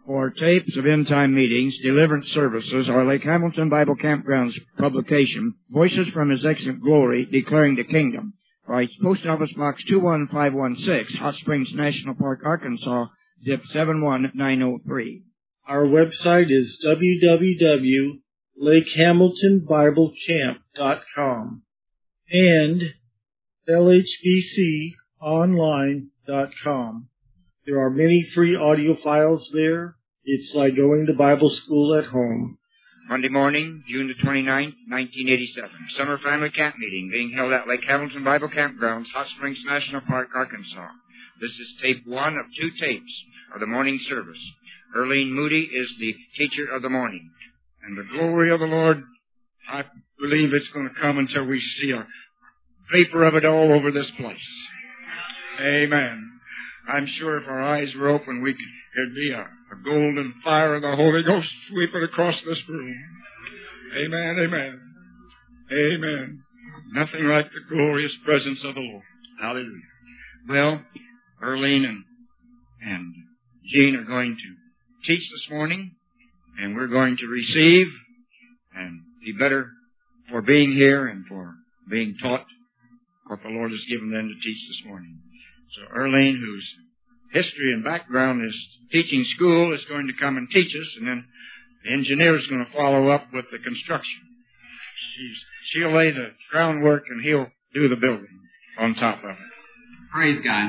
for tapes of end-time meetings, deliverance services, or Lake Hamilton Bible Campground's publication, Voices from His Excellent Glory, Declaring the Kingdom. Right, Post Office Box 21516, Hot Springs National Park, Arkansas, zip 71903. Our website is www.lakehamiltonbiblecamp.com and lhbconline.com. There are many free audio files there. It's like going to Bible school at home. Monday morning, June the 29th, 1987. Summer Family Camp Meeting being held at Lake Hamilton Bible Campgrounds, Hot Springs National Park, Arkansas. This is tape 1 of 2 tapes of the morning service. Earlene Moody is the teacher of the morning. And the glory of the Lord, I believe it's going to come until we see a vapor of it all over this place. Amen. I'm sure if our eyes were open, there'd be a golden fire of the Holy Ghost sweeping across this room. Amen, amen, amen. Nothing like the glorious presence of the Lord. Hallelujah. Well, Earlene and Jean are going to teach this morning, and we're going to receive and be better for being here and for being taught what the Lord has given them to teach this morning. So Earlene, whose history and background is teaching school, is going to come and teach us, and then the engineer is going to follow up with the construction. She'll lay the groundwork, and he'll do the building on top of it. Praise God.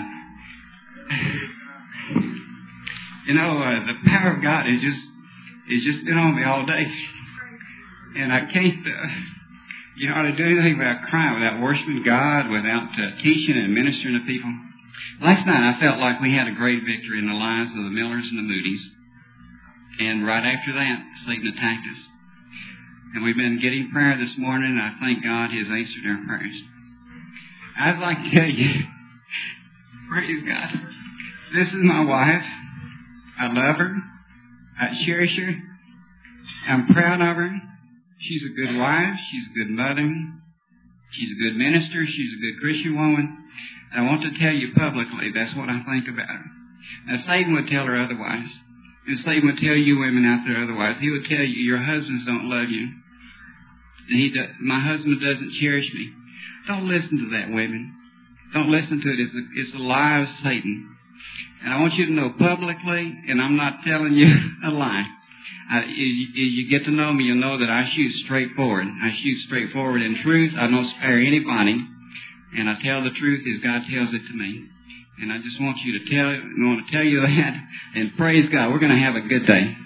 You know, the power of God is just been on me all day, and I can't, to do anything without crying, without worshiping God, without teaching and ministering to people. Last night I felt like we had a great victory in the lives of the Millers and the Moody's. And right after that, Satan attacked us. And we've been getting prayer this morning, and I thank God He has answered our prayers. I'd like to tell you, praise God, this is my wife. I love her. I cherish her. I'm proud of her. She's a good wife. She's a good mother. She's a good minister. She's a good Christian woman. I want to tell you publicly, that's what I think about her. Now, Satan would tell her otherwise. And Satan would tell you women out there otherwise. He would tell you, your husbands don't love you. And my husband doesn't cherish me. Don't listen to that, women. Don't listen to it. It's a lie of Satan. And I want you to know publicly, and I'm not telling you a lie. You get to know me, you'll know that I shoot straightforward. I shoot straightforward in truth. I don't spare anybody. And I tell the truth as God tells it to me. And I just want you to tell you that. And praise God, we're going to have a good day.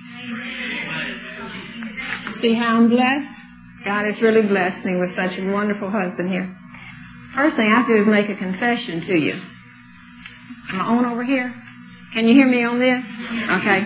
See how I'm blessed? God has really blessed me with such a wonderful husband here. First thing I have to do is make a confession to you. Am I on over here? Can you hear me on this? Okay.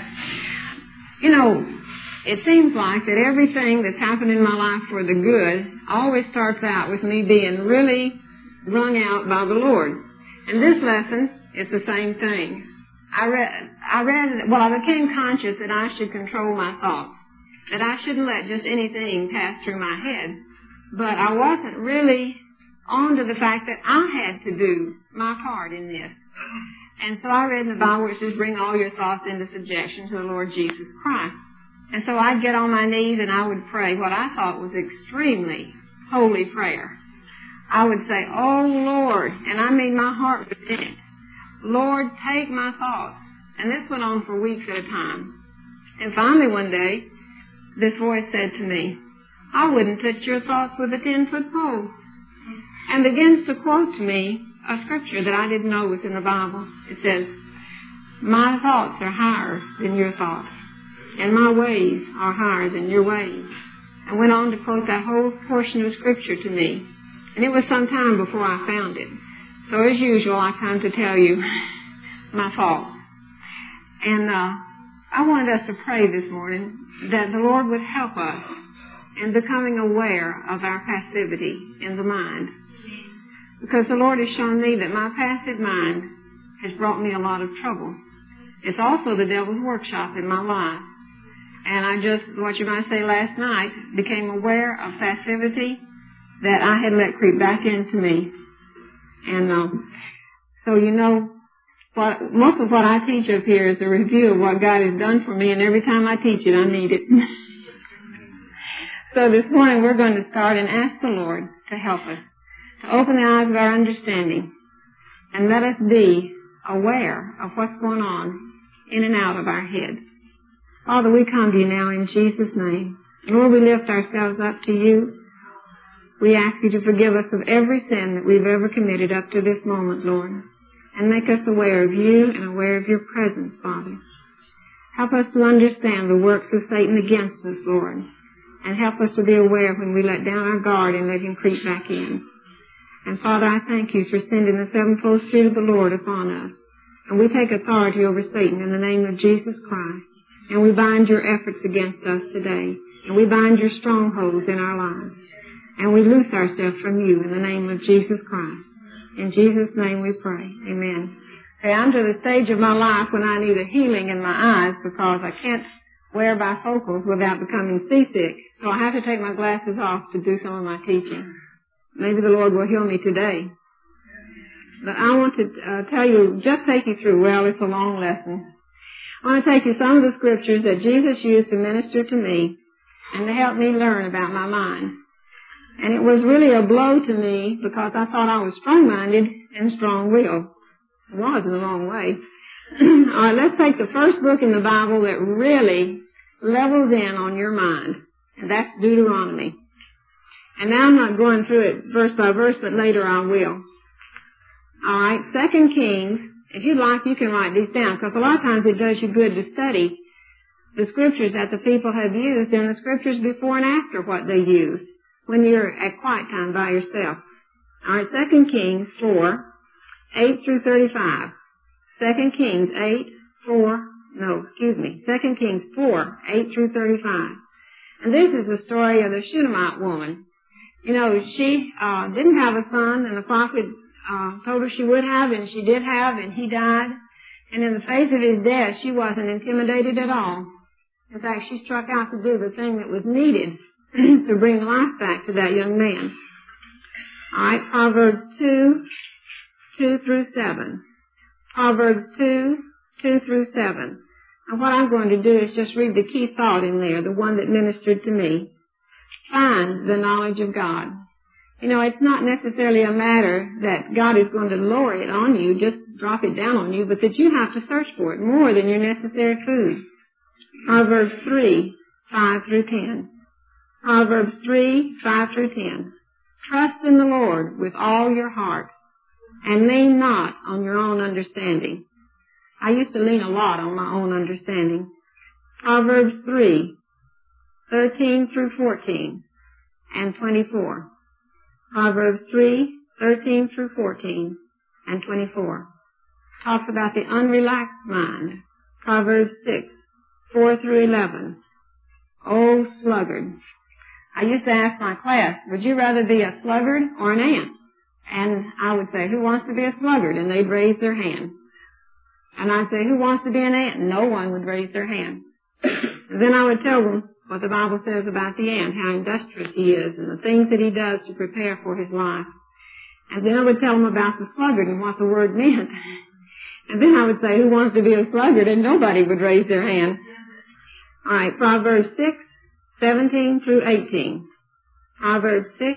It seems like that everything that's happened in my life for the good always starts out with me being really wrung out by the Lord. And this lesson is the same thing. I became conscious that I should control my thoughts, that I shouldn't let just anything pass through my head. But I wasn't really on to the fact that I had to do my part in this. And so I read in the Bible where it says, bring all your thoughts into subjection to the Lord Jesus Christ. And so I'd get on my knees and I would pray what I thought was extremely holy prayer. I would say, oh Lord, and I mean my heart was in it. Lord, take my thoughts. And this went on for weeks at a time. And finally one day, this voice said to me, I wouldn't touch your thoughts with a 10-foot pole. And begins to quote to me a scripture that I didn't know was in the Bible. It says, my thoughts are higher than your thoughts, and my ways are higher than your ways. I went on to quote that whole portion of scripture to me. And it was some time before I found it. So as usual, I come to tell you my thoughts. And I wanted us to pray this morning that the Lord would help us in becoming aware of our passivity in the mind. Because the Lord has shown me that my passive mind has brought me a lot of trouble. It's also the devil's workshop in my life. And I just, what you might say last night, became aware of passivity that I had let creep back into me. And so, most of what I teach up here is a review of what God has done for me, and every time I teach it, I need it. So this morning we're going to start and ask the Lord to help us, to open the eyes of our understanding, and let us be aware of what's going on in and out of our heads. Father, we come to you now in Jesus' name. Lord, we lift ourselves up to you. We ask you to forgive us of every sin that we've ever committed up to this moment, Lord, and make us aware of you and aware of your presence, Father. Help us to understand the works of Satan against us, Lord, and help us to be aware when we let down our guard and let him creep back in. And Father, I thank you for sending the sevenfold Spirit of the Lord upon us. And we take authority over Satan in the name of Jesus Christ. And we bind your efforts against us today. And we bind your strongholds in our lives. And we loose ourselves from you in the name of Jesus Christ. In Jesus' name we pray. Amen. Okay, I'm to the stage of my life when I need a healing in my eyes because I can't wear bifocals without becoming seasick. So I have to take my glasses off to do some of my teaching. Maybe the Lord will heal me today. But I want to tell you, just take you through, well, it's a long lesson. I want to take you some of the scriptures that Jesus used to minister to me and to help me learn about my mind. And it was really a blow to me because I thought I was strong-minded and strong-willed. It was in the wrong way. All right, let's take the first book in the Bible that really levels in on your mind, and that's Deuteronomy. And now I'm not going through it verse by verse, but later I will. All right, 2 Kings. If you'd like, you can write these down, because a lot of times it does you good to study the scriptures that the people have used and the scriptures before and after what they used when you're at quiet time by yourself. All right, 2 Kings 4, 8 through 35. 2 Kings 2 Kings 4, 8 through 35. And this is the story of the Shunammite woman. You know, she didn't have a son, and the prophet told her she would have, and she did have, and he died. And in the face of his death, she wasn't intimidated at all. In fact, she struck out to do the thing that was needed to bring life back to that young man. All right, Proverbs 2, 2 through 7. Proverbs 2, 2 through 7. And what I'm going to do is just read the key thought in there, the one that ministered to me. Find the knowledge of God. You know, it's not necessarily a matter that God is going to lower it on you, just drop it down on you, but that you have to search for it more than your necessary food. Proverbs 3, 5 through 10. Proverbs 3, 5 through 10. Trust in the Lord with all your heart, and lean not on your own understanding. I used to lean a lot on my own understanding. Proverbs 3, 13 through 14, and 24. Proverbs 3, 13 through 14, and 24. Talks about the unrelaxed mind. Proverbs 6, 4 through 11. Oh, sluggard. I used to ask my class, would you rather be a sluggard or an ant? And I would say, who wants to be a sluggard? And they'd raise their hand. And I'd say, who wants to be an ant? And no one would raise their hand. And then I would tell them what the Bible says about the ant, how industrious he is, and the things that he does to prepare for his life. And then I would tell them about the sluggard and what the word meant. And then I would say, who wants to be a sluggard? And nobody would raise their hand. All right, Proverbs 6, 17 through 18. Proverbs 6,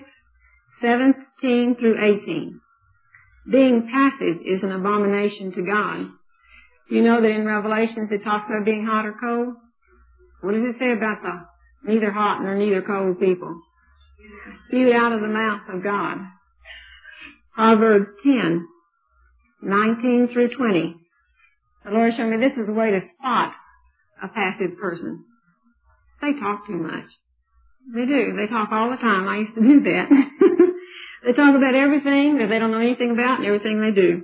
17 through 18. Being passive is an abomination to God. You know that in Revelations it talks about being hot or cold? What does it say about the neither hot nor neither cold people? Spewed out of the mouth of God. Proverbs 10, 19 through 20. The Lord showed me this is the way to spot a passive person. They talk too much. They do. They talk all the time. I used to do that. They talk about everything that they don't know anything about and everything they do.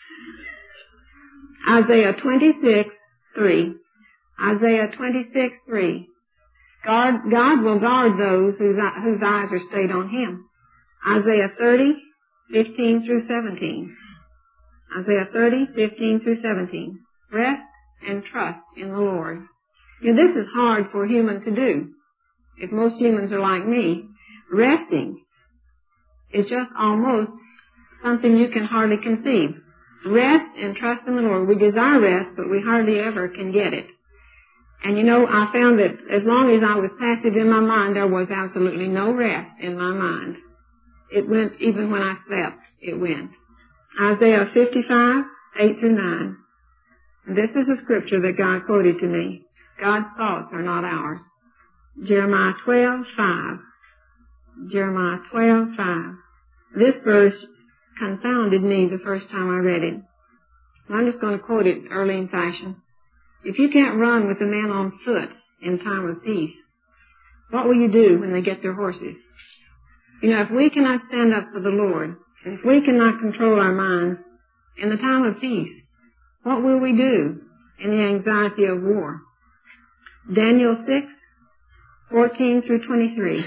Isaiah 26, 3. Isaiah 26, 3. God will guard those whose eyes are stayed on Him. Isaiah 30, 15 through 17. Isaiah 30, 15 through 17. Rest and trust in the Lord. Now, this is hard for a human to do. If most humans are like me, resting is just almost something you can hardly conceive. Rest and trust in the Lord. We desire rest, but we hardly ever can get it. And I found that as long as I was passive in my mind, there was absolutely no rest in my mind. It went, even when I slept, it went. Isaiah 55, 8 through 9. And this is a scripture that God quoted to me. God's thoughts are not ours. Jeremiah 12, 5. Jeremiah 12, 5. This verse confounded me the first time I read it. I'm just going to quote it Earlian fashion. If you can't run with a man on foot in time of peace, what will you do when they get their horses? If we cannot stand up for the Lord, and if we cannot control our minds in the time of peace, what will we do in the anxiety of war? Daniel 6, 14 through 23.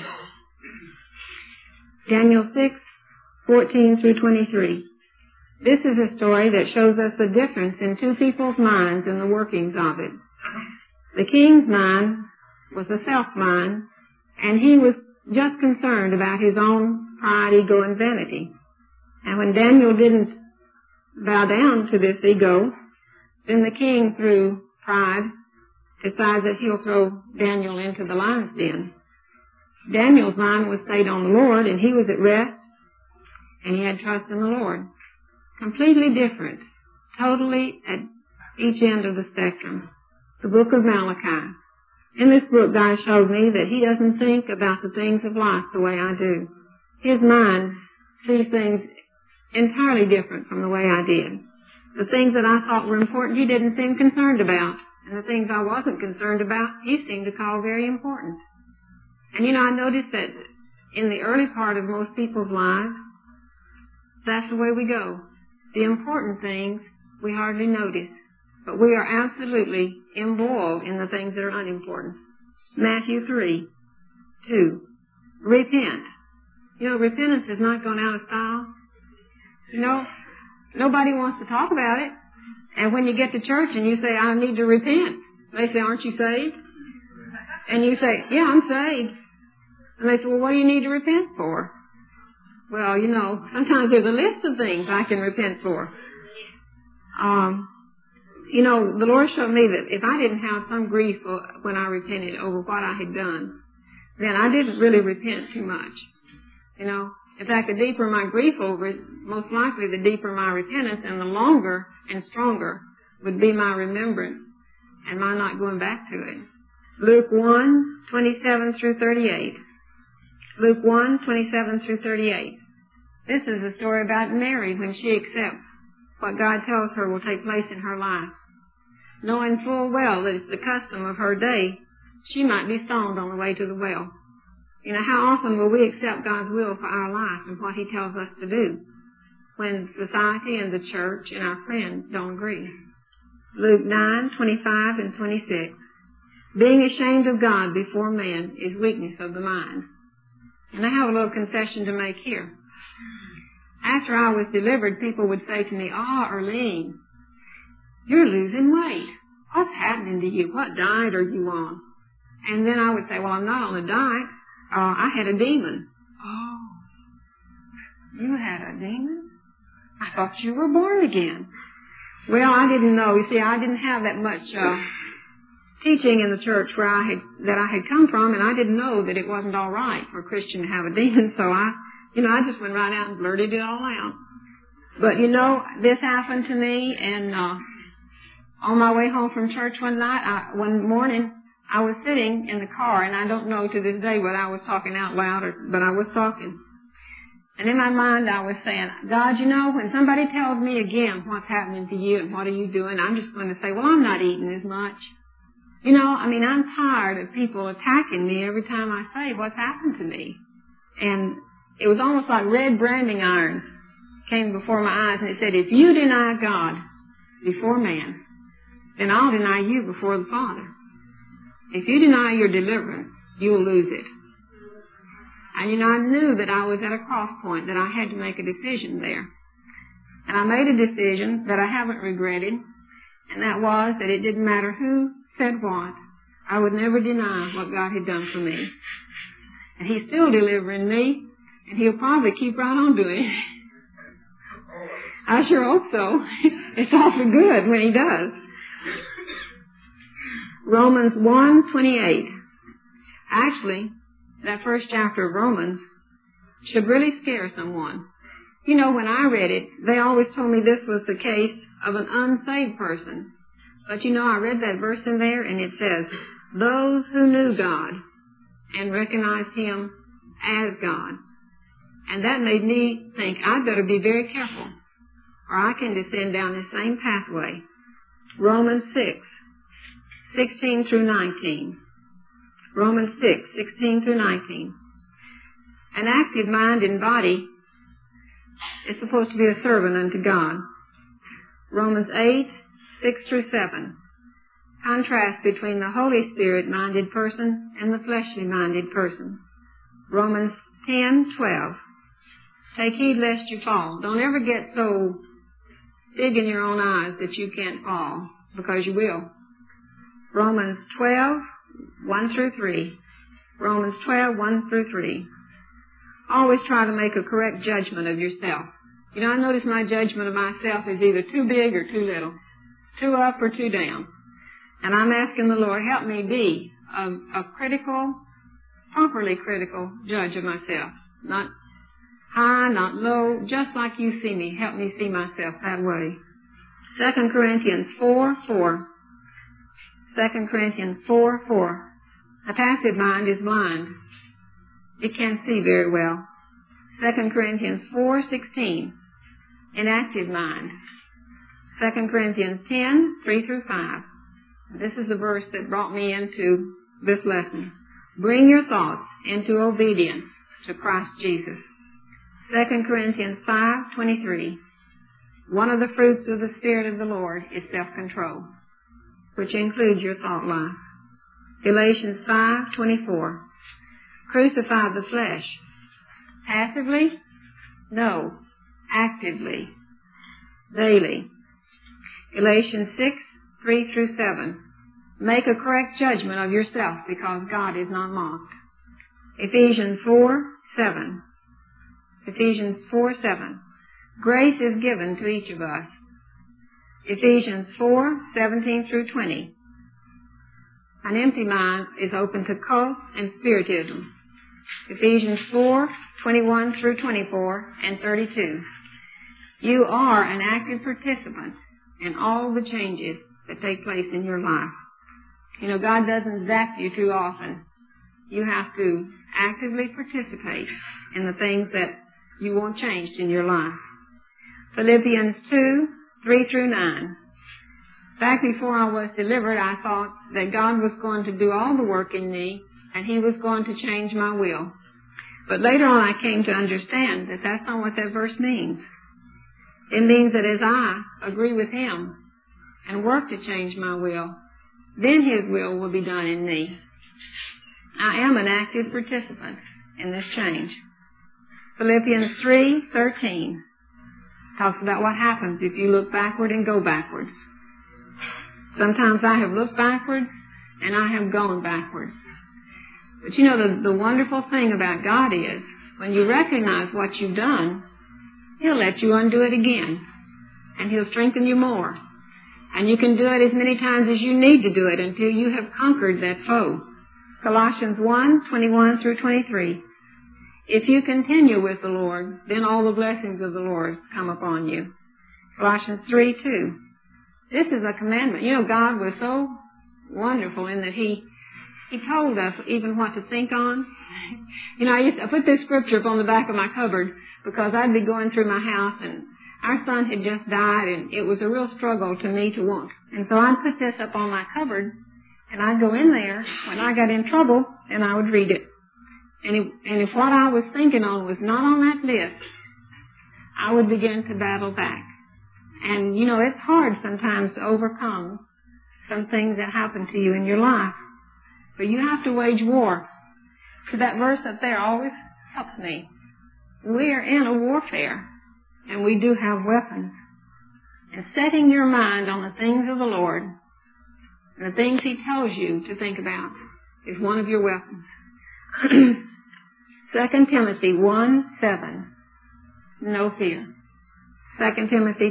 Daniel 6, 14 through 23. This is a story that shows us the difference in two people's minds and the workings of it. The king's mind was a self-mind, and he was just concerned about his own pride, ego, and vanity. And when Daniel didn't bow down to this ego, then the king, through pride, decides that he'll throw Daniel into the lion's den. Daniel's mind was stayed on the Lord, and he was at rest, and he had trust in the Lord. Completely different, totally at each end of the spectrum. The book of Malachi. In this book, God showed me that he doesn't think about the things of life the way I do. His mind sees things entirely different from the way I did. The things that I thought were important, he didn't seem concerned about. And the things I wasn't concerned about, he seemed to call very important. And I noticed that in the early part of most people's lives, that's the way we go. The important things we hardly notice, but we are absolutely embroiled in the things that are unimportant. Matthew 3, 2. Repent. Repentance has not gone out of style. Nobody wants to talk about it. And when you get to church and you say, I need to repent, they say, aren't you saved? And you say, yeah, I'm saved. And they say, well, what do you need to repent for? Well, sometimes there's a list of things I can repent for. The Lord showed me that if I didn't have some grief when I repented over what I had done, then I didn't really repent too much. In fact, the deeper my grief over it, most likely the deeper my repentance, and the longer and stronger would be my remembrance and my not going back to it. Luke 1, 27 through 38. Luke 1, 27 through 38. This is a story about Mary when she accepts what God tells her will take place in her life. Knowing full well that it's the custom of her day, she might be stoned on the way to the well. How often will we accept God's will for our life and what he tells us to do when society and the church and our friends don't agree? Luke 9, 25 and 26. Being ashamed of God before men is weakness of the mind. And I have a little confession to make here. After I was delivered, people would say to me, Arlene, you're losing weight. What's happening to you? What diet are you on? And then I would say, well, I'm not on a diet. I had a demon. Oh, you had a demon? I thought you were born again. Well, I didn't know. You see, I didn't have that much teaching in the church where I had come from, and I didn't know that it wasn't all right for a Christian to have a demon. So I just went right out and blurted it all out. But this happened to me, and on my way home from church one morning, I was sitting in the car, and I don't know to this day whether I was talking out loud but I was talking. And in my mind, I was saying, God, when somebody tells me again what's happening to you and what are you doing, I'm just going to say, well, I'm not eating as much. I'm tired of people attacking me every time I say what's happened to me. And it was almost like red branding irons came before my eyes, and it said, if you deny God before man, then I'll deny you before the Father. If you deny your deliverance, you'll lose it. And I knew that I was at a cross point, that I had to make a decision there. And I made a decision that I haven't regretted, and that was that it didn't matter who said what, I would never deny what God had done for me. And he's still delivering me, and he'll probably keep right on doing it. I sure hope so. It's awfully good when he does. Romans 1:28. Actually, that first chapter of Romans should really scare someone. You know, when I read it, they always told me this was the case of an unsaved person. But you know, I read that verse in there, and it says, those who knew God and recognized Him as God. And that made me think, I'd better be very careful, or I can descend down the same pathway. Romans 6:16 through 19. Romans 6:16 through 19. An active mind and body is supposed to be a servant unto God. Romans 8:6 through 7. Contrast between the Holy Spirit-minded person and the fleshly-minded person. Romans 10:12. Take heed lest you fall. Don't ever get so big in your own eyes that you can't fall, because you will. Romans 12:1 through 3. Romans 12:1 through 3. Always try to make a correct judgment of yourself. You know, I notice my judgment of myself is either too big or too little, too up or too down. And I'm asking the Lord, help me be a critical, properly critical judge of myself. Not high, not low, just like you see me. Help me see myself that way. 2 Corinthians 4:4. 2 Corinthians 4:4. A passive mind is blind. It can't see very well. 2 Corinthians 4:16. An active mind. 2 Corinthians 10:3 through 5. This is the verse that brought me into this lesson. Bring your thoughts into obedience to Christ Jesus. 2 Corinthians 5:23. One of the fruits of the Spirit of the Lord is self-control, which includes your thought life. Galatians 5:24. Crucify the flesh. Passively? No. Actively. Daily. Galatians 6:3 through 7. Make a correct judgment of yourself, because God is not mocked. Ephesians 4:7. Ephesians 4:7. Grace is given to each of us. Ephesians 4:17 through 20. An empty mind is open to cults and spiritism. Ephesians 4:21 through 24 and 32. You are an active participant in all the changes that take place in your life. You know, God doesn't zap you too often. You have to actively participate in the things that you want changed in your life. Philippians 2:3 through 9. Back before I was delivered, I thought that God was going to do all the work in me, and He was going to change my will. But later on I came to understand that that's not what that verse means. It means that as I agree with Him and work to change my will, then His will be done in me. I am an active participant in this change. Philippians 3:13 talks about what happens if you look backward and go backwards. Sometimes I have looked backwards and I have gone backwards. But you know, the wonderful thing about God is, when you recognize what you've done, He'll let you undo it again. And He'll strengthen you more. And you can do it as many times as you need to do it until you have conquered that foe. Colossians 1:21 through 23. If you continue with the Lord, then all the blessings of the Lord come upon you. Colossians 3:2. This is a commandment. You know, God was so wonderful in that He told us even what to think on. You know, I put this scripture up on the back of my cupboard because I'd be going through my house and our son had just died and it was a real struggle to me to want. And so I'd put this up on my cupboard and I'd go in there when I got in trouble and I would read it. And if what I was thinking on was not on that list, I would begin to battle back. And, you know, it's hard sometimes to overcome some things that happen to you in your life. But you have to wage war. So that verse up there always helps me. We are in a warfare, and we do have weapons. And setting your mind on the things of the Lord, and the things He tells you to think about, is one of your weapons. 2 Timothy 1:7. No fear. 2 Timothy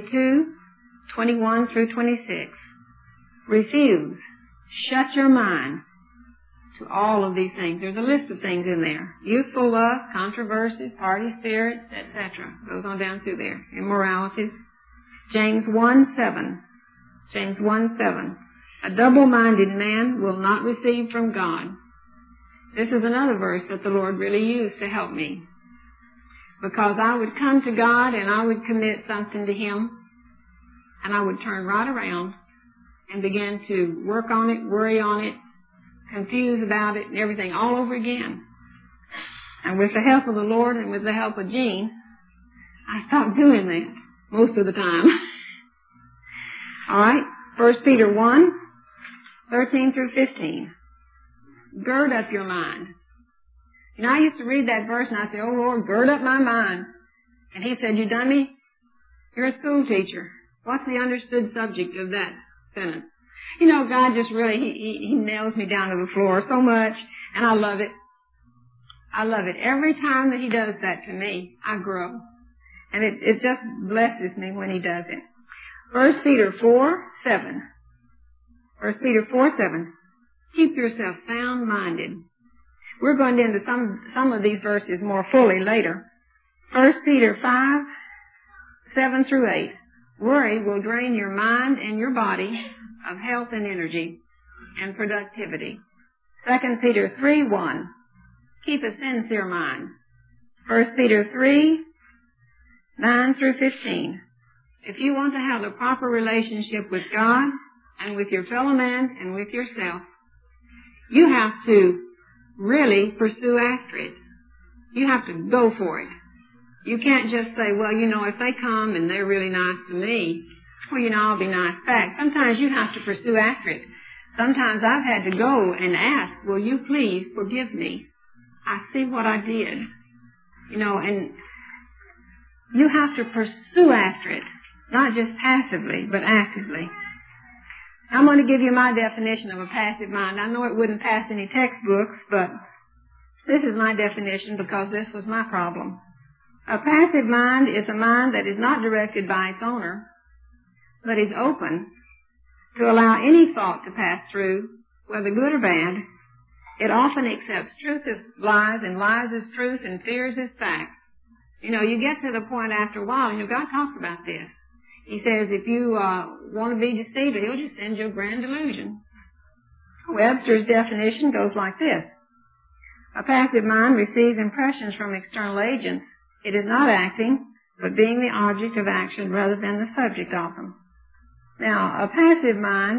2:21 through 26. Refuse. Shut your mind to all of these things. There's a list of things in there. Youthful lust, controversies, party spirits, etc. Goes on down through there. Immoralities. James 1:7. James 1:7. A double-minded man will not receive from God. This is another verse that the Lord really used to help me. Because I would come to God and I would commit something to Him, and I would turn right around and begin to work on it, worry on it, confused about it, and everything all over again. And with the help of the Lord and with the help of Jean, I stopped doing that most of the time. All right, 1 Peter 1:13 through 15. Gird up your mind. You know, I used to read that verse and I'd say, oh Lord, gird up my mind. And He said, you dummy, you're a school teacher. What's the understood subject of that sentence? You know, God just really, He nails me down to the floor so much, and I love it. I love it. Every time that He does that to me, I grow. And it just blesses me when He does it. 1 Peter 4:7. 1 Peter 4:7. Keep yourself sound-minded. We're going into some of these verses more fully later. 1 Peter 5:7 through 8. Worry will drain your mind and your body of health and energy and productivity. 2 Peter 3:1. Keep a sincere mind. 1 Peter 3:9 through 15. If you want to have a proper relationship with God and with your fellow man and with yourself, you have to really pursue after it. You have to go for it. You can't just say, well, you know, if they come and they're really nice to me, well, you know, I'll be nice back. Sometimes you have to pursue after it. Sometimes I've had to go and ask, will you please forgive me? I see what I did. You know, and you have to pursue after it, not just passively, but actively. I'm going to give you my definition of a passive mind. I know it wouldn't pass any textbooks, but this is my definition because this was my problem. A passive mind is a mind that is not directed by its owner, but is open to allow any thought to pass through, whether good or bad. It often accepts truth as lies and lies as truth and fears as fact. You know, you get to the point after a while, and God talks about this. He says if you want to be deceived, He'll just send you a grand delusion. Webster's definition goes like this. A passive mind receives impressions from external agents. It is not acting, but being the object of action rather than the subject of them. Now, a passive mind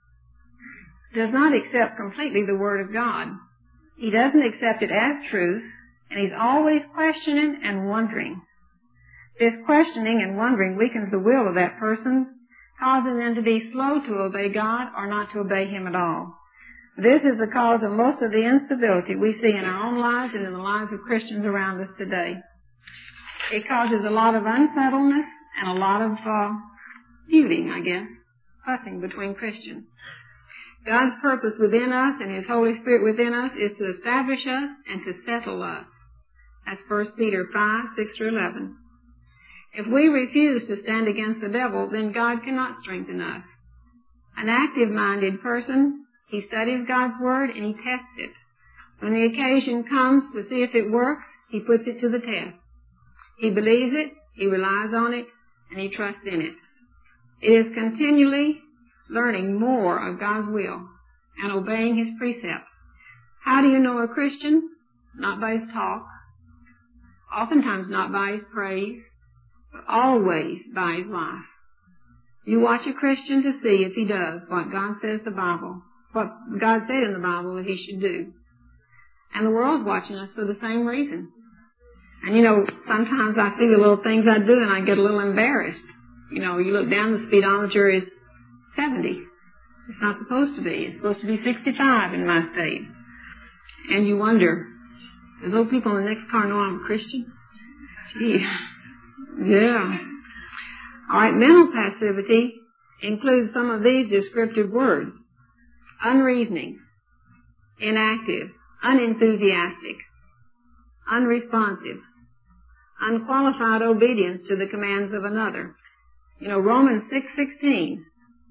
does not accept completely the Word of God. He doesn't accept it as truth, and he's always questioning and wondering. This questioning and wondering weakens the will of that person, causing them to be slow to obey God or not to obey Him at all. This is the cause of most of the instability we see in our own lives and in the lives of Christians around us today. It causes a lot of unsettledness and a lot of feuding, I guess, fussing between Christians. God's purpose within us and His Holy Spirit within us is to establish us and to settle us. That's 1 Peter 5:6-11. If we refuse to stand against the devil, then God cannot strengthen us. An active-minded person, he studies God's Word and he tests it. When the occasion comes to see if it works, he puts it to the test. He believes it, he relies on it, and he trusts in it. It is continually learning more of God's will and obeying His precepts. How do you know a Christian? Not by his talk, oftentimes not by his praise, but always by his life. You watch a Christian to see if he does what God says in the Bible, what God said in the Bible that he should do. And the world's watching us for the same reason. And you know, sometimes I see the little things I do and I get a little embarrassed. You know, you look down, the speedometer is 70. It's not supposed to be. It's supposed to be 65 in my state. And you wonder, do those people in the next car know I'm a Christian? Gee. Yeah. All right, mental passivity includes some of these descriptive words. Unreasoning, inactive, unenthusiastic, unresponsive, unqualified obedience to the commands of another. You know, Romans 6:16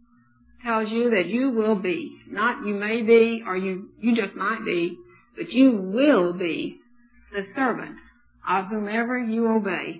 tells you that you will be, not you may be or you just might be, but you will be the servant of whomever you obey.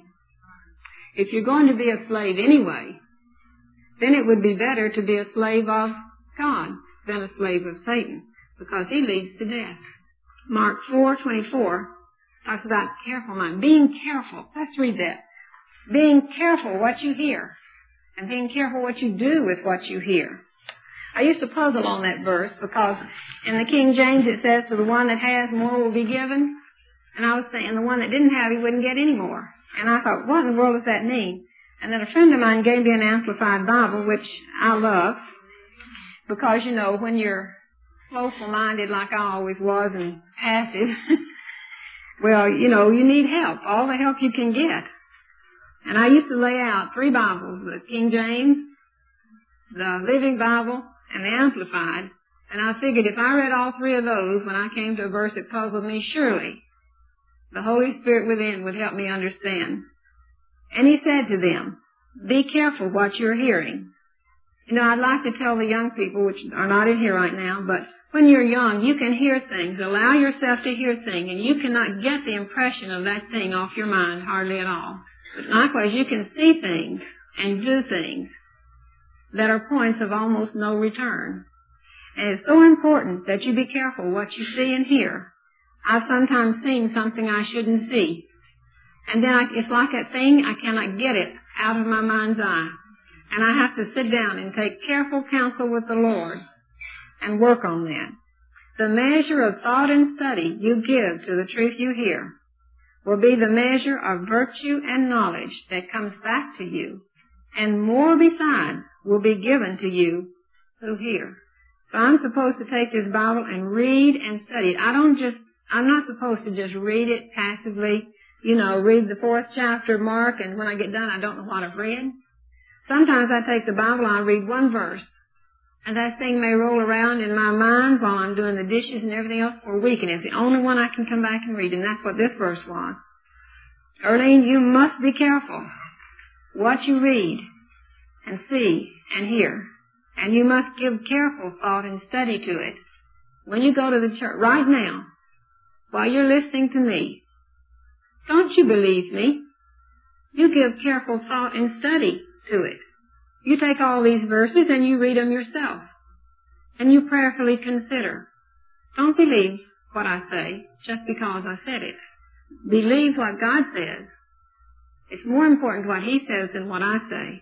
If you're going to be a slave anyway, then it would be better to be a slave of God than a slave of Satan, because he leads to death. Mark 4:24 talks about careful mind. Being careful. Let's read that. Being careful what you hear, and being careful what you do with what you hear. I used to puzzle on that verse because in the King James it says, to the one that has, more will be given. And I was saying the one that didn't have, he wouldn't get any more. And I thought, what in the world does that mean? And then a friend of mine gave me an Amplified Bible, which I love, because, you know, when you're slothful-minded like I always was and passive, well, you know, you need help, all the help you can get. And I used to lay out 3 Bibles, the King James, the Living Bible, and the Amplified. And I figured if I read all 3 of those when I came to a verse that puzzled me, surely the Holy Spirit within would help me understand. And he said to them, be careful what you're hearing. You know, I'd like to tell the young people, which are not in here right now, but when you're young, you can hear things. Allow yourself to hear things, and you cannot get the impression of that thing off your mind hardly at all. But likewise, you can see things and do things that are points of almost no return. And it's so important that you be careful what you see and hear. I've sometimes seen something I shouldn't see. And then it's like that thing, I cannot get it out of my mind's eye. And I have to sit down and take careful counsel with the Lord and work on that. The measure of thought and study you give to the truth you hear will be the measure of virtue and knowledge that comes back to you. And more besides will be given to you who hear. So I'm supposed to take this Bible and read and study it. I'm not supposed to just read it passively, you know, read the 4th chapter of Mark, and when I get done, I don't know what I've read. Sometimes I take the Bible and I read 1 verse, and that thing may roll around in my mind while I'm doing the dishes and everything else for a week, and it's the only one I can come back and read, and that's what this verse was. Earlene, you must be careful what you read and see and hear, and you must give careful thought and study to it. When you go to the church right now, while you're listening to me, don't you believe me? You give careful thought and study to it. You take all these verses and you read them yourself. And you prayerfully consider. Don't believe what I say just because I said it. Believe what God says. It's more important what He says than what I say.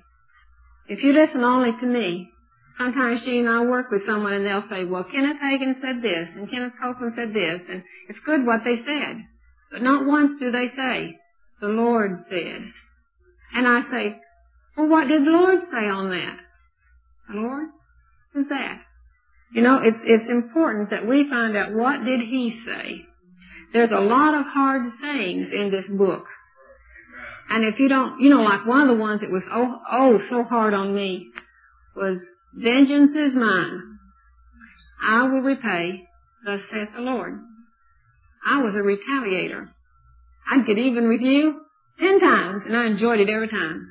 If you listen only to me, sometimes Jean and I work with someone and they'll say, well, Kenneth Hagin said this, and Kenneth Copeland said this, and it's good what they said. But not once do they say, the Lord said. And I say, well, what did the Lord say on that? The Lord? Who's that? You know, it's important that we find out what did He say. There's a lot of hard sayings in this book. And if you don't, you know, like one of the ones that was so hard on me was, vengeance is mine. I will repay, thus saith the Lord. I was a retaliator. I'd get even with you 10 times, and I enjoyed it every time.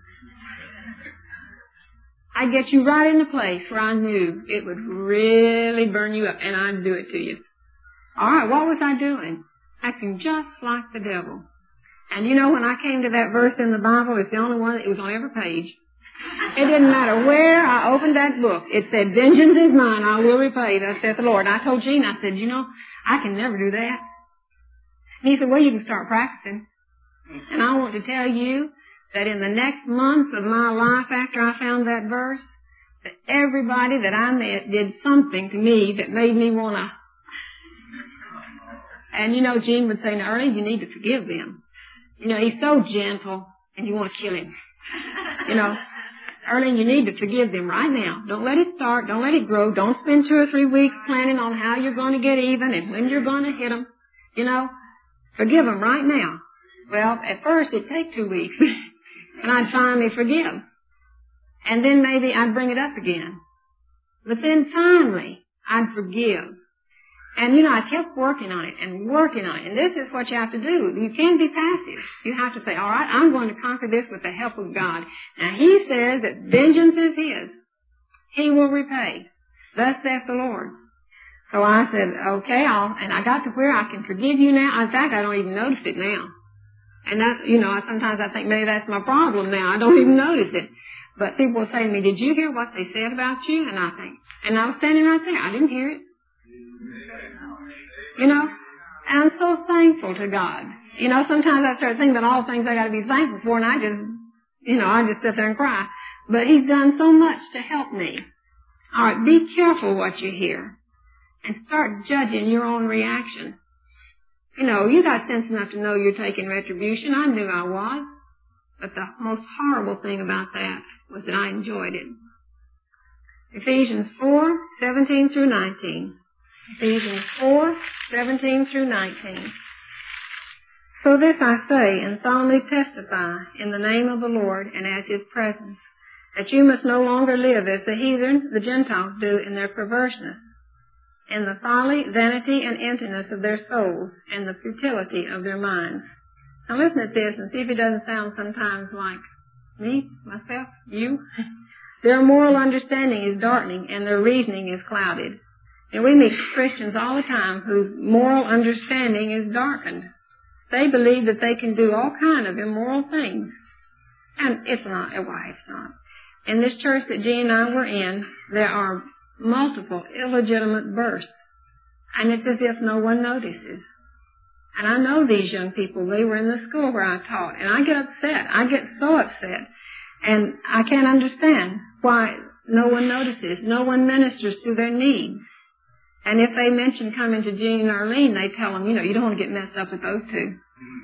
I'd get you right in the place where I knew it would really burn you up, and I'd do it to you. All right, what was I doing? Acting just like the devil. And you know, when I came to that verse in the Bible, it's the only one that was on every page. It didn't matter where I opened that book. It said, vengeance is mine, I will repay, thus saith the Lord. And I told Gene, I said, you know, I can never do that. And he said, well, you can start practicing. And I want to tell you that in the next months of my life after I found that verse, that everybody that I met did something to me that made me want to. And you know, Gene would say, now, Ernie, you need to forgive them. You know, he's so gentle, and you want to kill him. You know, Ernie, you need to forgive them right now. Don't let it start. Don't let it grow. Don't spend 2 or 3 weeks planning on how you're going to get even and when you're going to hit them. You know, forgive them right now. Well, at first it'd take 2 weeks, and I'd finally forgive. And then maybe I'd bring it up again. But then finally, I'd forgive. And, you know, I kept working on it and working on it. And this is what you have to do. You can't be passive. You have to say, all right, I'm going to conquer this with the help of God. Now, he says that vengeance is his. He will repay. Thus saith the Lord. So I said, okay, and I got to where I can forgive you now. In fact, I don't even notice it now. And that, you know, sometimes I think maybe that's my problem now. I don't even notice it. But people will say to me, did you hear what they said about you? And I think, and I was standing right there. I didn't hear it. You know, and I'm so thankful to God. You know, sometimes I start thinking about all the things I got to be thankful for, and I just sit there and cry. But he's done so much to help me. All right, be careful what you hear, and start judging your own reaction. You know, you got sense enough to know you're taking retribution. I knew I was. But the most horrible thing about that was that I enjoyed it. Ephesians 4:17 through 19. Ephesians 4:17 through 19. So this I say and solemnly testify in the name of the Lord and as his presence, that you must no longer live as the heathen, the Gentiles, do in their perverseness, in the folly, vanity, and emptiness of their souls, and the futility of their minds. Now listen at this and see if it doesn't sound sometimes like me, myself, you. Their moral understanding is darkening and their reasoning is clouded. And we meet Christians all the time whose moral understanding is darkened. They believe that they can do all kind of immoral things. And it's not. Why, it's not. In this church that Jean and I were in, there are multiple illegitimate births. And it's as if no one notices. And I know these young people. They were in the school where I taught. And I get upset. I get so upset. And I can't understand why no one notices. No one ministers to their needs. And if they mention coming to Jean and Arlene, they tell them, you know, you don't want to get messed up with those two.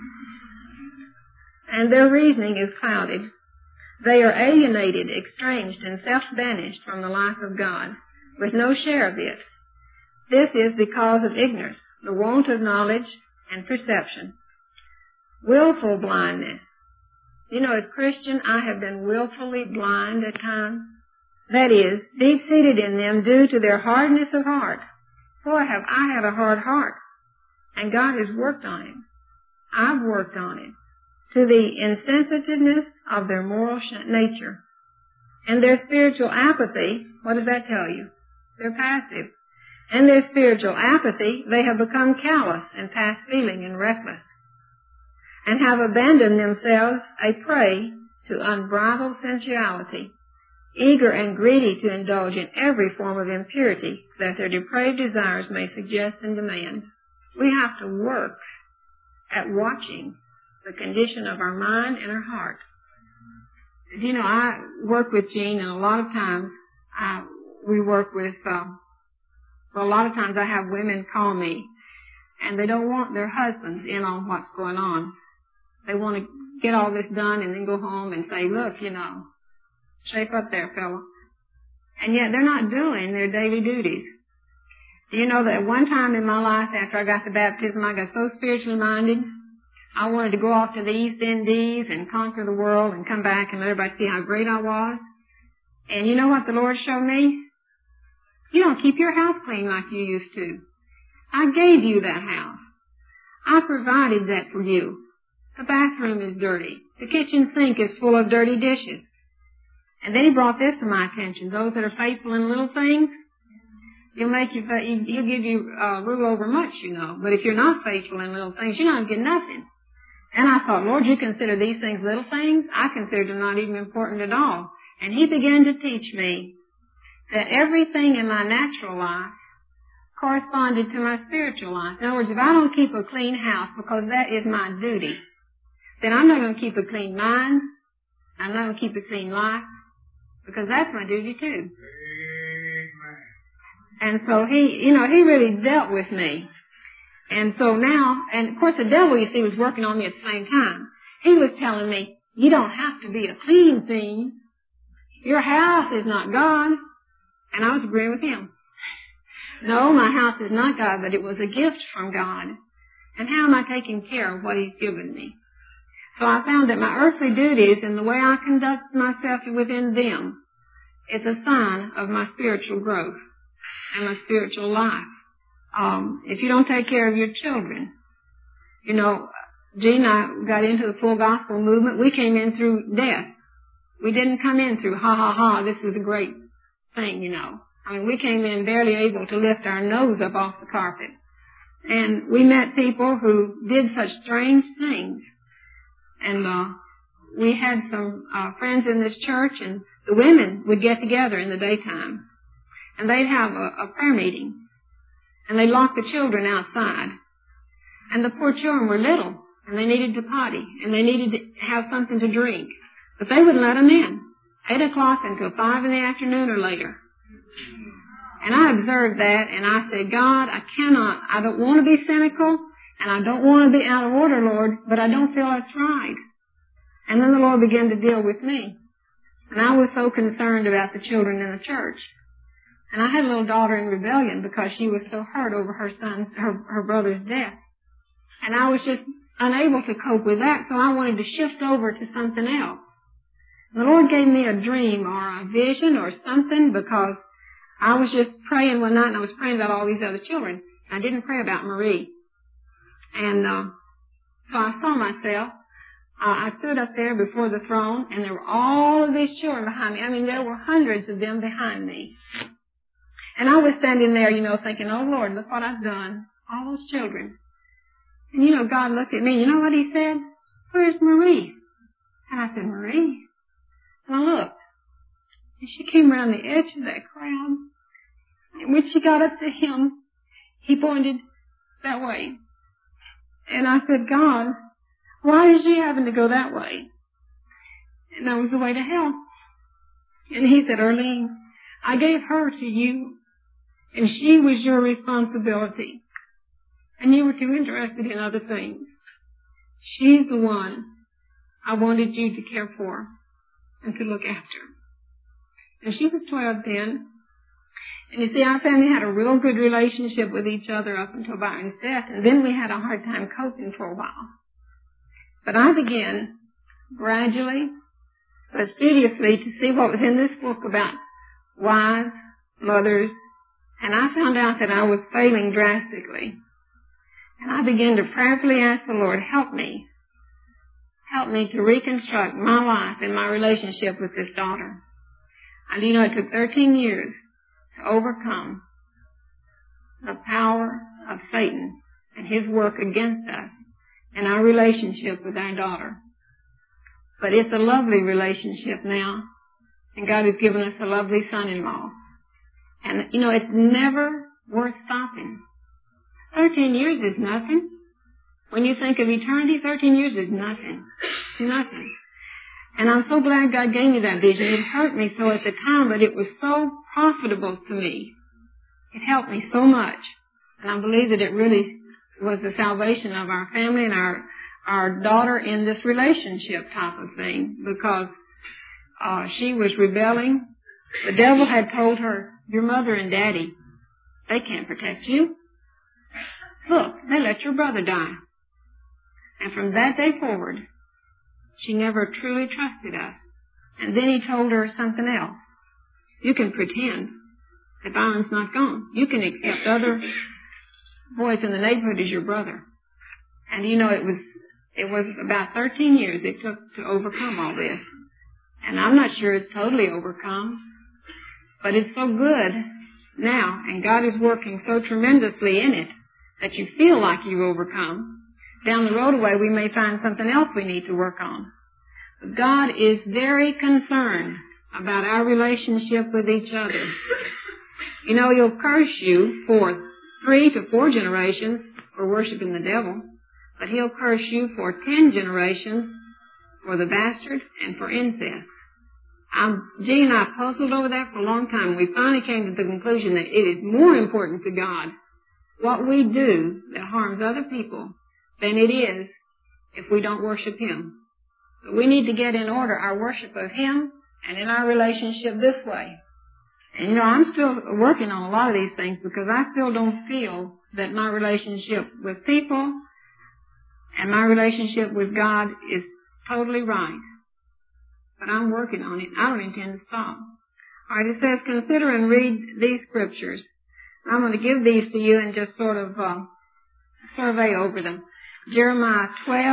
And their reasoning is clouded. They are alienated, estranged, and self-banished from the life of God, with no share of it. This is because of ignorance, the want of knowledge and perception. Willful blindness. You know, as Christian, I have been willfully blind at times. That is, deep-seated in them due to their hardness of heart. Boy, have I had a hard heart. And God has worked on it. I've worked on it. To the insensitiveness of their moral nature. And their spiritual apathy, what does that tell you? They're passive. And their spiritual apathy, they have become callous and past feeling and reckless. And have abandoned themselves a prey to unbridled sensuality, eager and greedy to indulge in every form of impurity that their depraved desires may suggest and demand. We have to work at watching the condition of our mind and our heart. You know, I work with Jean, and a lot of times we work with, a lot of times I have women call me, and they don't want their husbands in on what's going on. They want to get all this done and then go home and say, look, you know, shape up there, fella. And yet they're not doing their daily duties. Do you know that one time in my life after I got the baptism, I got so spiritually minded, I wanted to go off to the East Indies and conquer the world and come back and let everybody see how great I was. And you know what the Lord showed me? You don't keep your house clean like you used to. I gave you that house. I provided that for you. The bathroom is dirty. The kitchen sink is full of dirty dishes. And then he brought this to my attention. Those that are faithful in little things, he'll give you rule over much, you know. But if you're not faithful in little things, you're not going to get nothing. And I thought, Lord, you consider these things little things? I consider them not even important at all. And he began to teach me that everything in my natural life corresponded to my spiritual life. In other words, if I don't keep a clean house because that is my duty, then I'm not going to keep a clean mind. I'm not going to keep a clean life because that's my duty too. And so he really dealt with me. And so now, and of course the devil, you see, was working on me at the same time. He was telling me, you don't have to be a clean thing. Your house is not God. And I was agreeing with him. No, my house is not God, but it was a gift from God. And how am I taking care of what he's given me? So I found that my earthly duties and the way I conduct myself within them is a sign of my spiritual growth and my spiritual life. if you don't take care of your children. You know, Gene and I got into the full gospel movement. We came in through death. We didn't come in through, ha, ha, ha, this is a great thing, you know. I mean, we came in barely able to lift our nose up off the carpet. And we met people who did such strange things. And we had some friends in this church, and the women would get together in the daytime. And they'd have a prayer meeting. And they'd lock the children outside. And the poor children were little, and they needed to potty, and they needed to have something to drink. But they wouldn't let them in. 8 o'clock until 5 in the afternoon or later. And I observed that, and I said, God, I don't want to be cynical, and I don't want to be out of order, Lord, but I don't feel that's right. And then the Lord began to deal with me. And I was so concerned about the children in the church. And I had a little daughter in rebellion because she was so hurt over her brother's death. And I was just unable to cope with that, so I wanted to shift over to something else. The Lord gave me a dream or a vision or something, because I was just praying one night, and I was praying about all these other children. I didn't pray about Marie. And so I saw myself. I stood up there before the throne, and there were all of these children behind me. I mean, there were hundreds of them behind me. And I was standing there, you know, thinking, oh, Lord, look what I've done. All those children. And, you know, God looked at me. You know what he said? Where's Marie? And I said, Marie? And I looked. And she came around the edge of that crowd. And when she got up to him, he pointed that way. And I said, God, why is she having to go that way? And that was the way to hell. And he said, Earlene, I gave her to you, and she was your responsibility. And you were too interested in other things. She's the one I wanted you to care for and to look after. And she was 12 then. And you see, our family had a real good relationship with each other up until Byron's death, and then we had a hard time coping for a while. But I began gradually, but studiously, to see what was in this book about wives, mothers, and I found out that I was failing drastically. And I began to prayerfully ask the Lord, help me to reconstruct my life and my relationship with this daughter. And you know, it took 13 years to overcome the power of Satan and his work against us and our relationship with our daughter. But it's a lovely relationship now, and God has given us a lovely son-in-law. And, you know, it's never worth stopping. 13 years is nothing. When you think of eternity, 13 years is nothing. Nothing. And I'm so glad God gave me that vision. It hurt me so at the time, but it was so profitable to me. It helped me so much. And I believe that it really was the salvation of our family and our daughter in this relationship type of thing, because she was rebelling. The devil had told her, your mother and daddy, they can't protect you. Look, they let your brother die. And from that day forward, she never truly trusted us. And then he told her something else. You can pretend that Byron's not gone. You can accept other boys in the neighborhood as your brother. And you know, it was about 13 years it took to overcome all this. And I'm not sure it's totally overcome, but it's so good now, and God is working so tremendously in it that you feel like you've overcome. Down the road away, we may find something else we need to work on. But God is very concerned about our relationship with each other. You know, he'll curse you for 3 to 4 generations for worshiping the devil, but he'll curse you for 10 generations for the bastard and for incest. Gene and I puzzled over that for a long time. We finally came to the conclusion that it is more important to God what we do that harms other people than it is if we don't worship him. But we need to get in order our worship of him and in our relationship this way. And you know, I'm still working on a lot of these things because I still don't feel that my relationship with people and my relationship with God is totally right. But I'm working on it. I don't intend to stop. All right, it says, consider and read these scriptures. I'm going to give these to you and just sort of survey over them. Jeremiah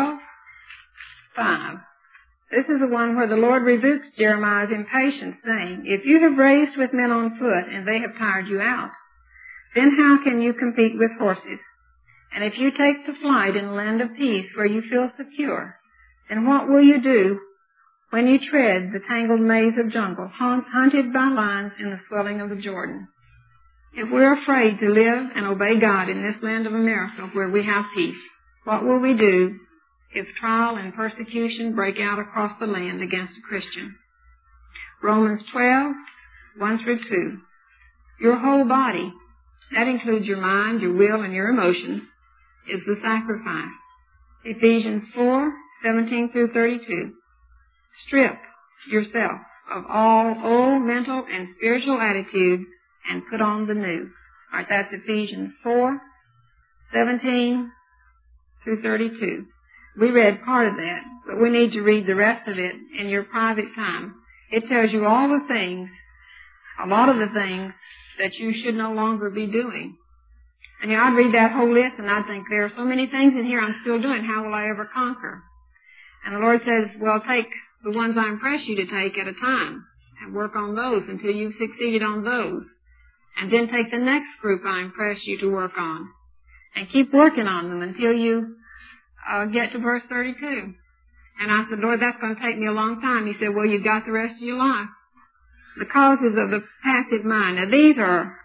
12:5. This is the one where the Lord rebukes Jeremiah's impatience, saying, "If you have raced with men on foot and they have tired you out, then how can you compete with horses? And if you take to flight in the land of peace where you feel secure, then what will you do when you tread the tangled maze of jungle, hunted by lions in the swelling of the Jordan?" If we're afraid to live and obey God in this land of America where we have peace, what will we do if trial and persecution break out across the land against a Christian? Romans 12:1-2. Your whole body, that includes your mind, your will, and your emotions, is the sacrifice. Ephesians 4:17-32. Strip yourself of all old mental and spiritual attitudes and put on the new. All right, that's Ephesians 4:17-32. We read part of that, but we need to read the rest of it in your private time. It tells you all the things, a lot of the things that you should no longer be doing. And I'd read that whole list and I'd think, there are so many things in here I'm still doing. How will I ever conquer? And the Lord says, well, take the ones I impress you to take at a time and work on those until you've succeeded on those. And then take the next group I impress you to work on and keep working on them until you get to verse 32. And I said, Lord, that's going to take me a long time. He said, well, you've got the rest of your life. The causes of the passive mind. Now, these are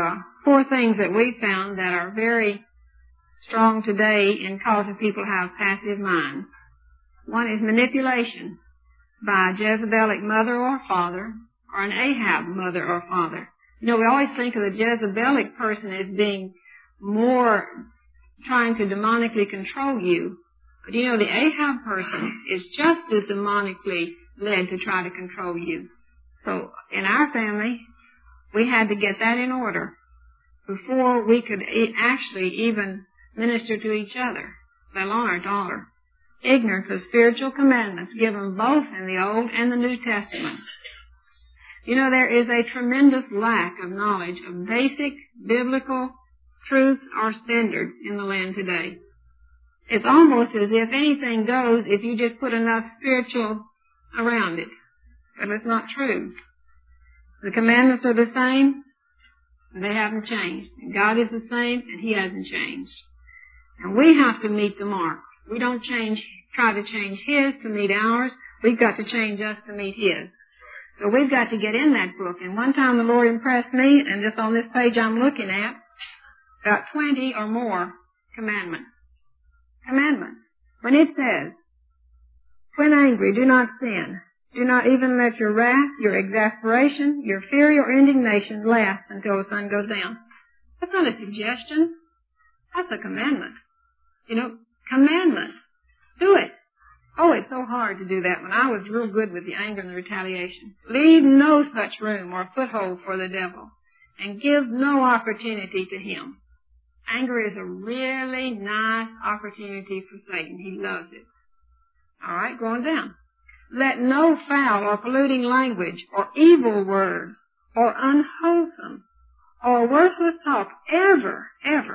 4 things that we found that are very strong today in causing people to have passive minds. One is manipulation by a Jezebelic mother or father or an Ahab mother or father. You know, we always think of the Jezebelic person as being more trying to demonically control you. But you know, the Ahab person is just as demonically led to try to control you. So in our family, we had to get that in order before we could actually even minister to each other, let alone our daughter. Ignorance of spiritual commandments given both in the Old and the New Testament. You know, there is a tremendous lack of knowledge of basic biblical truth or standards in the land today. It's almost as if anything goes if you just put enough spiritual around it. But it's not true. The commandments are the same. They haven't changed. And God is the same, and He hasn't changed. And we have to meet the mark. We don't try to change His to meet ours. We've got to change us to meet His. So we've got to get in that book. And one time the Lord impressed me, and just on this page I'm looking at, about 20 or more commandments. Commandments. When it says, when angry, do not sin. Do not even let your wrath, your exasperation, your fury or indignation last until the sun goes down. That's not a suggestion. That's a commandment. You know, commandment. Do it. Oh, it's so hard to do that when I was real good with the anger and the retaliation. Leave no such room or foothold for the devil, and give no opportunity to him. Anger is a really nice opportunity for Satan. He loves it. All right, going down. Let no foul or polluting language or evil words or unwholesome or worthless talk ever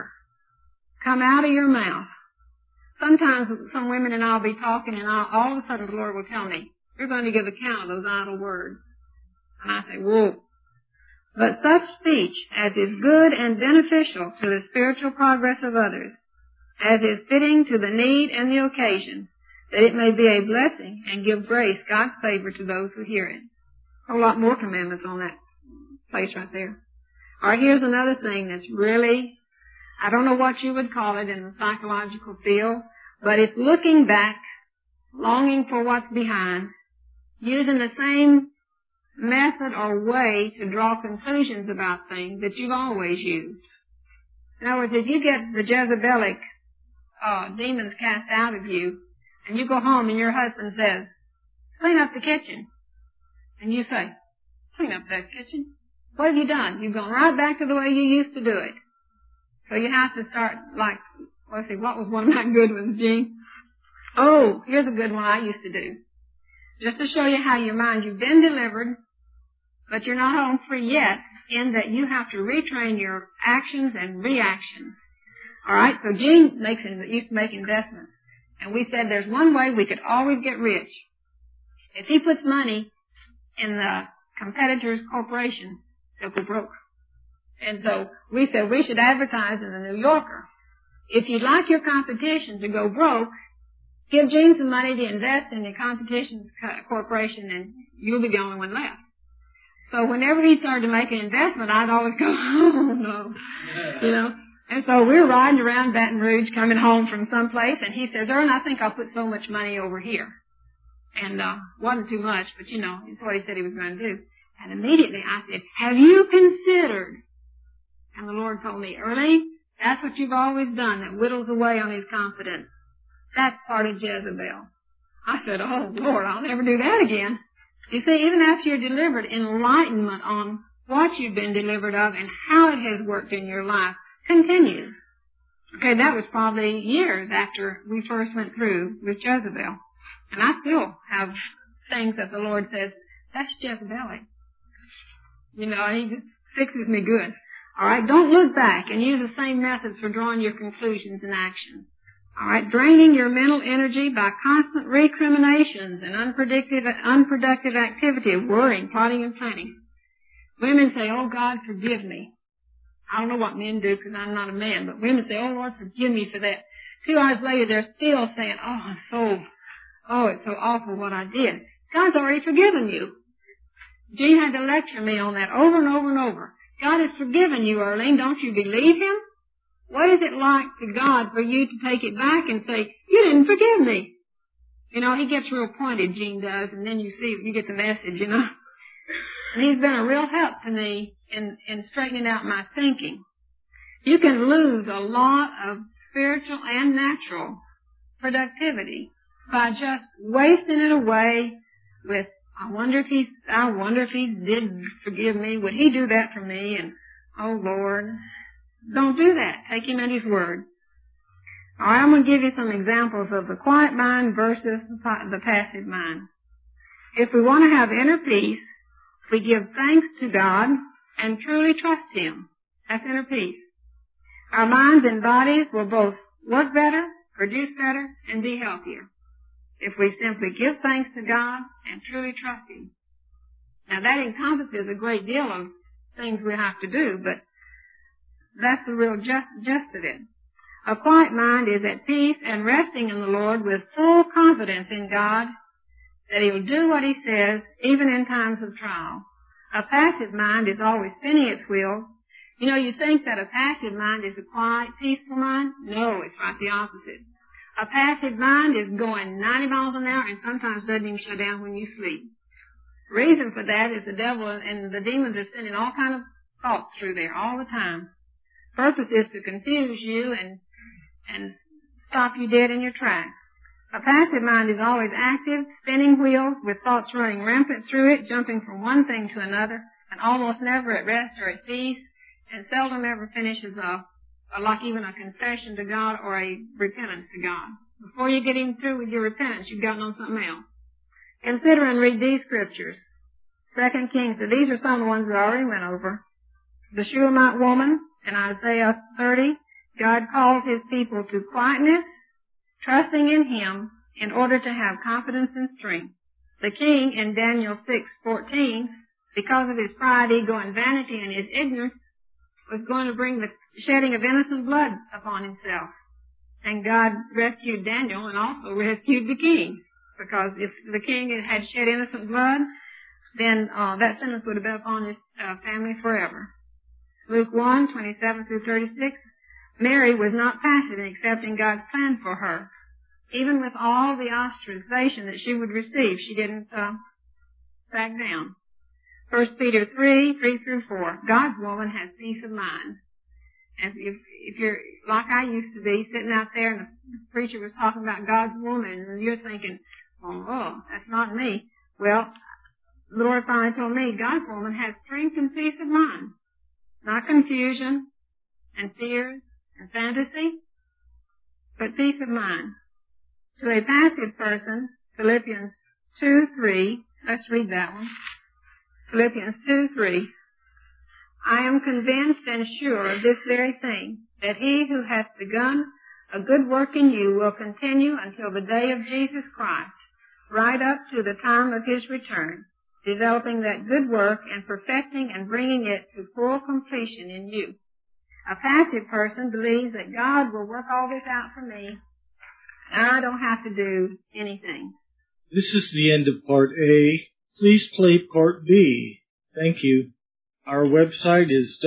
come out of your mouth. Sometimes some women and I'll be talking and all of a sudden the Lord will tell me, you're going to give account of those idle words. And I say, whoa. But such speech as is good and beneficial to the spiritual progress of others, as is fitting to the need and the occasion, that it may be a blessing and give grace, God's favor to those who hear it. A whole lot more commandments on that place right there. All right, here's another thing that's really, I don't know what you would call it in the psychological field, but it's looking back, longing for what's behind, using the same method or way to draw conclusions about things that you've always used. In other words, if you get the Jezebelic demons cast out of you, and you go home and your husband says, clean up the kitchen. And you say, clean up that kitchen? What have you done? You've gone right back to the way you used to do it. So you have to start like, let's see, what was one of my good ones, Jean? Oh, here's a good one I used to do. Just to show you how your mind, you've been delivered, but you're not home free yet. in that you have to retrain your actions and reactions. All right, so Gene used to make investments. And we said there's one way we could always get rich. If he puts money in the competitor's corporation, they'll go broke. And so we said we should advertise in the New Yorker. If you'd like your competition to go broke, give Gene some money to invest in your competition's corporation, and you'll be the only one left. So whenever he started to make an investment, I'd always go, oh, no, you know. And so we were riding around Baton Rouge coming home from someplace, and he says, Ern, I think I'll put so much money over here. And wasn't too much, but, you know, it's what he said he was going to do. And immediately I said, have you considered? And the Lord told me, Early, that's what you've always done, that whittles away on his confidence. That's part of Jezebel. I said, oh, Lord, I'll never do that again. You see, even after you're delivered, enlightenment on what you've been delivered of and how it has worked in your life continues. Okay, that was probably years after we first went through with Jezebel. And I still have things that the Lord says, that's Jezebelic. You know, he just fixes me good. All right, don't look back and use the same methods for drawing your conclusions and actions. All right, draining your mental energy by constant recriminations and unproductive activity of worrying, plotting, and planning. Women say, oh, God, forgive me. I don't know what men do because I'm not a man, but women say, oh, Lord, forgive me for that. 2 hours later, they're still saying, it's so awful what I did. God's already forgiven you. Gene had to lecture me on that over and over and over. God has forgiven you, Earlene. Don't you believe him? What is it like to God for you to take it back and say, you didn't forgive me? You know, he gets real pointed, Gene does, and then you get the message, you know. And he's been a real help to me in straightening out my thinking. You can lose a lot of spiritual and natural productivity by just wasting it away with, I wonder if he did forgive me. Would he do that for me? And, oh, Lord. Don't do that. Take him at his word. All right, I'm going to give you some examples of the quiet mind versus the passive mind. If we want to have inner peace, we give thanks to God and truly trust him. That's inner peace. Our minds and bodies will both work better, produce better, and be healthier if we simply give thanks to God and truly trust him. Now, that encompasses a great deal of things we have to do, but that's the real gist of it. A quiet mind is at peace and resting in the Lord with full confidence in God that he'll do what he says, even in times of trial. A passive mind is always spinning its wheels. You know, you think that a passive mind is a quiet, peaceful mind? No, it's right the opposite. A passive mind is going 90 miles an hour and sometimes doesn't even shut down when you sleep. The reason for that is the devil and the demons are sending all kind of thoughts through there all the time. Purpose is to confuse you and stop you dead in your tracks. A passive mind is always active, spinning wheels with thoughts running rampant through it, jumping from one thing to another, and almost never at rest or at peace, and seldom ever finishes like even a confession to God or a repentance to God. Before you get even through with your repentance, you've gotten on something else. Consider and read these scriptures. 2 Kings, so these are some of the ones we already went over. The Shulamite woman in Isaiah 30, God calls his people to quietness, trusting in him in order to have confidence and strength. The king in Daniel 6:14, because of his pride, ego, and vanity and his ignorance, was going to bring the shedding of innocent blood upon himself. And God rescued Daniel and also rescued the king. Because if the king had shed innocent blood, then that sentence would have been upon his family forever. Luke 1:27-36, Mary was not passive in accepting God's plan for her. Even with all the ostracization that she would receive, she didn't back down. 1 Peter 3:3-4, God's woman has peace of mind. And if you're like I used to be, sitting out there and the preacher was talking about God's woman, and you're thinking, oh, that's not me. Well, the Lord finally told me God's woman has strength and peace of mind. Not confusion and fears and fantasy, but peace of mind. To a passive person, Philippians 2:3, let's read that one. Philippians 2:3, I am convinced and sure of this very thing, that he who hath begun a good work in you will continue until the day of Jesus Christ, right up to the time of his return, developing that good work and perfecting and bringing it to full completion in you. A passive person believes that God will work all this out for me, and I don't have to do anything. This is the end of Part A. Please play Part B. Thank you. Our website is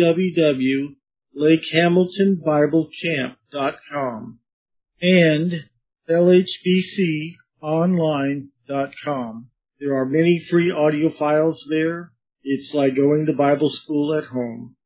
www.lakehamiltonbiblechamp.com and lhbconline.com. There are many free audio files there. It's like going to Bible school at home.